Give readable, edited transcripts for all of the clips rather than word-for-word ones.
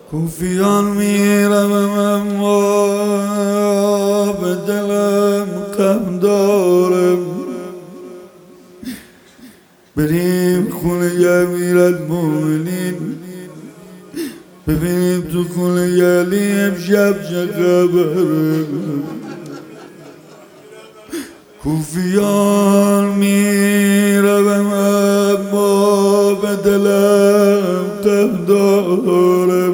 کوفیان میرم اما به دلم غم دارم. بریم خونه امیرالمومنین ببینیم تو خونه علی امشب چه خبره. کوفیان میروم اما به دلم غم دارم،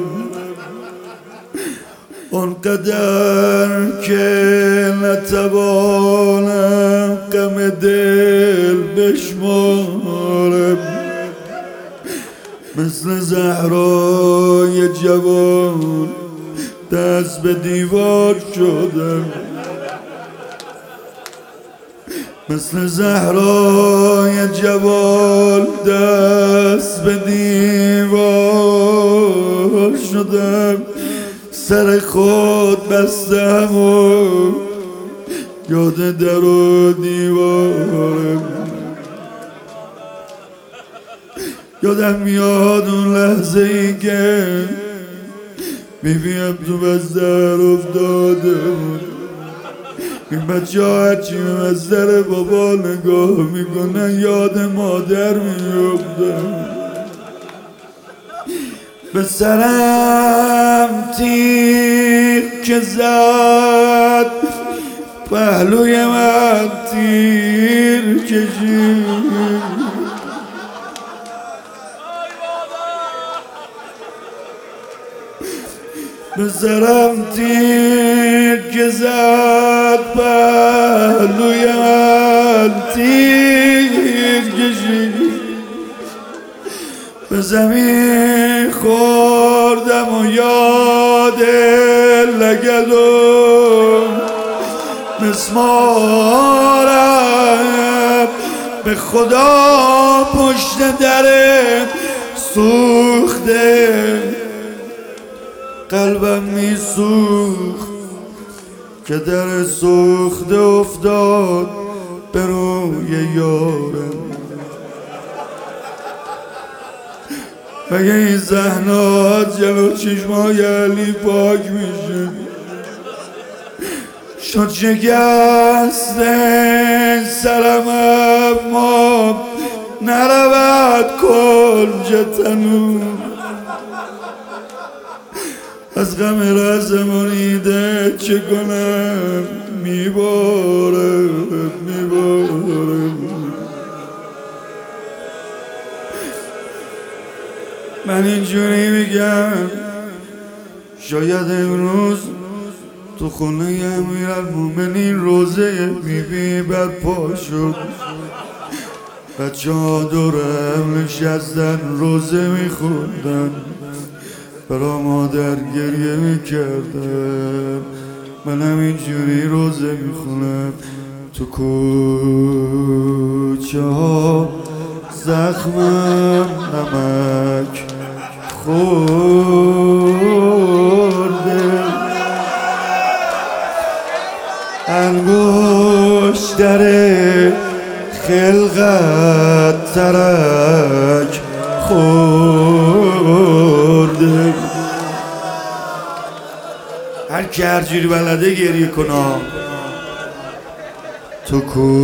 آنقدر که نتوانم غم دل بشمارم. مثل زهرای جوان دست به دیوار شدم، مثل زهرای جوان دست به دیوار شدم. سر خود بستم و یاد در و دیوارم. یادم میاد اون لحظه ای که بیبیم تو بستر افتاده بود. این بچه ها هرچی به بستر بابا نگاه میکنن یاد مادر میفتن. به سرم تیر که زد پهلوی من تیر کشید. به سرم تیر که زد پهلوی من تیر کشید. به زمین خوردم و یاد لگدم مسمارم. به خدا پشت در سوخته قلبم میسوخت که در سوخته افتاد به روی یارم. مگه این زحنات جلو چشمای علی پاک میشه؟ شد شکست سرم اما نرود کنج تنور. از غم رزمونیده چه کنم میبارم. من اینجوری میگم شاید امروز تو خونه امیرالمومنین روزه بیبی برپا شد. بچه ها دورم نشستن روزه میخوندن، برا مادر گریه میکردم. منم اینجوری روزه میخونم. تو کوچه ها زخمم نمک خورده، انگشتر خلقت ترک خورده. هر کی هر جوری بلده گریه کنا. تو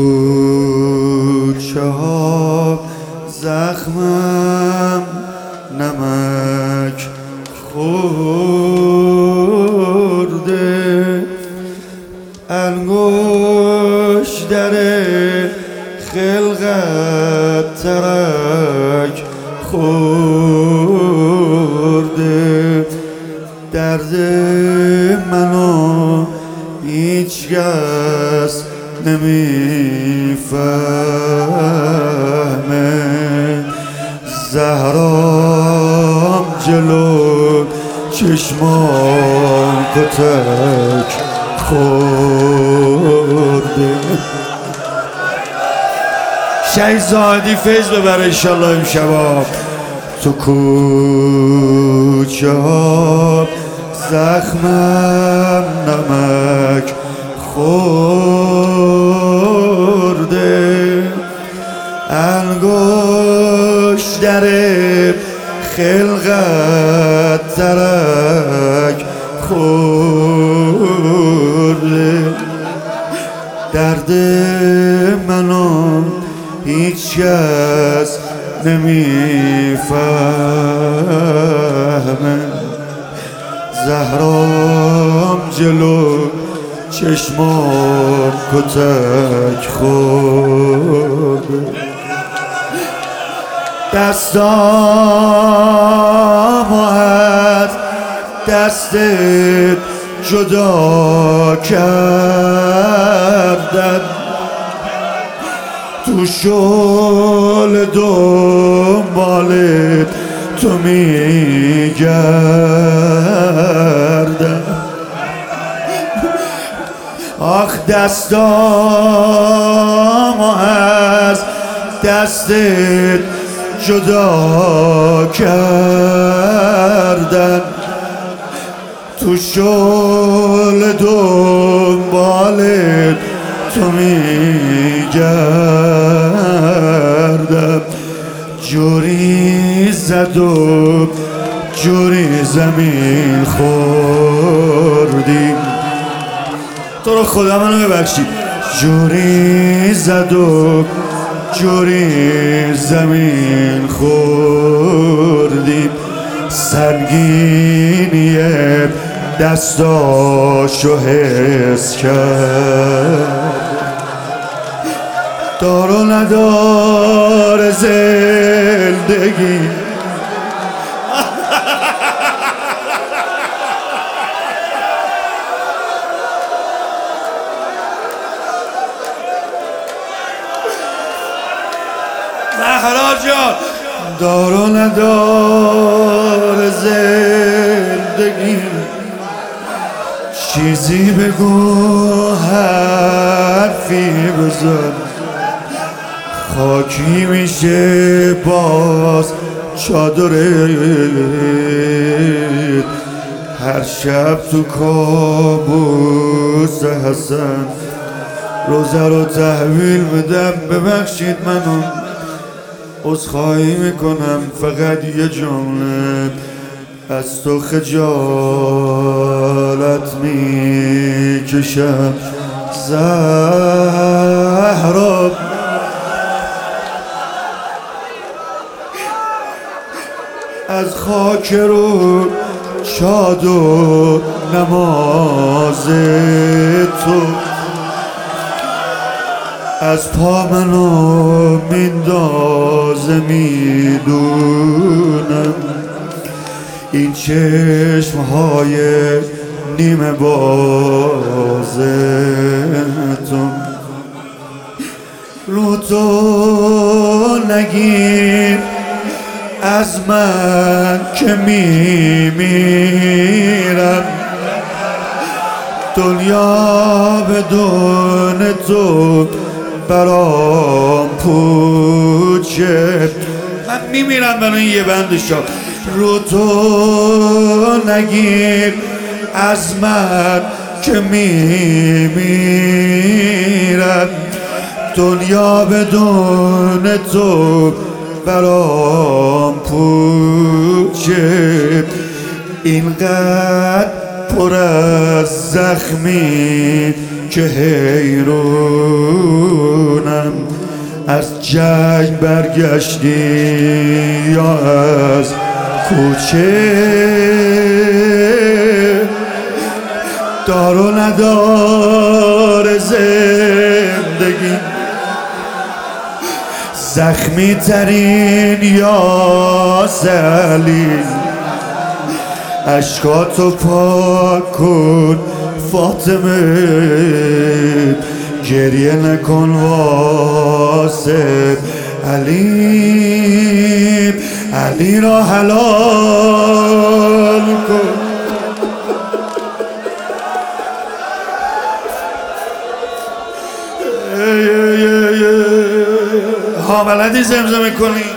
کوچه ها زخمم نمک خورده، انگشتر خلقت ترک خورده. درد منو هیچ کس نمیفهمه. زهرام جلو چشمان کتک خورده. شهید زاهدی فیض ببره انشالله امشبا. تو کوچه ها زخمم نمک خورده، انگشتر خلقت چقدر ترک خورده درد منو هیچ کس نمیفهمه زهرام جلو چشمام کتک خورده دستامو از دستت جدا کردن تو شل دنبالت تو میگردم آخ دستامو از دستت جدا کردن تو شل دنبالت تو میگردم جوری زد و جوری زمین خوردیم تو رو خدا منو ببخشید جوری زد و جوری زمین خوردیم سنگینی دستاشو حس کرد دار و ندار زندگی زهرا جان دار و ندار زندگی چیزی بگو حرفی بزن خاکی میشه باز چادرت هر شب تو کابوس حسن روزه رو تحویل بدم ببخشید منو عذرخواهی میکنم فقط یه جمله از تو خجالت میکشم زهرا از خاک رو شاد و نماز تو از پا منو میندازه میدونم این چشمهای نیمه باز تو رو تو نگیر از من که میمیرم دنیا بدون تو برام پوچه من میمیرم برای یه بند شاد رو تو نگیر از من که میمیرم دنیا بدون تو برام پوچه اینقدر پر از زخمی که حیرونم از جنگ برگشتی یا از کوچه دار و ندار زندگی زخمی ترین یا سلیل اشکاتو پاک کن فاطمه گریه نکن واسه علی را حلال کن ها بلدی زمزمه کنی